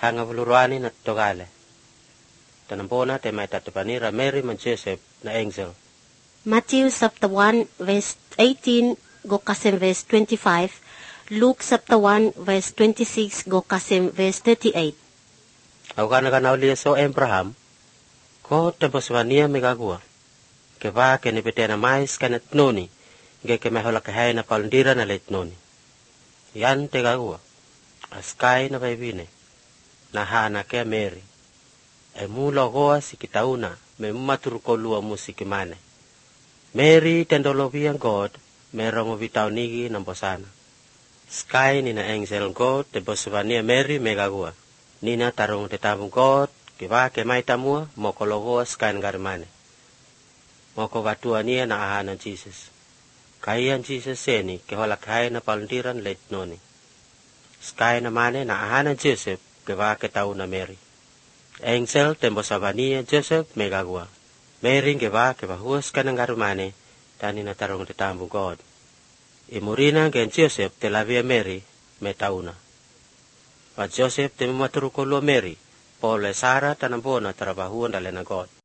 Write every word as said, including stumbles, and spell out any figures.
hanga vuluruani na togale. Tanampona te may tatapanira Mary man Joseph na angel. Matthew chapter one verse eighteen go kasim verse twenty-five. Luke chapter one verse twenty-six go kasim verse thirty-eight. Au kana kana ulia so Abraham ko temposwania megagua. Ke va ke ne petena mais kana tnoni ge ke mehola ke hai na palndira na letnoni. Yan te gagua. Askai na vaivine. Na hana ke Mary. E mula goa sikitauna me maturu kolua musikimane. Mary tendolovian God me rongo vitaunigi nambosana. Sky ni na angel God te bosvania Mary megagua. Nina tarong te tabung God ke va ke mai tamua moko logoa sky ngarimane. Moko vatua nia na ahana Jesus. Kaian Jesus seni ke hola kai na palndiran letnoni. Sky na mane na ahana Joseph ke va ke tauna Mary. Angel tembosavania Joseph megagua. Mary ke va ke vahuas kanangarumane tani na tarong te tabung God. Imurina gen Joseph te lavia Mary me tauna. Pa Joseph te mamaturu kolo Mary, Paul e Sara tanambona tarabahuan dalena God.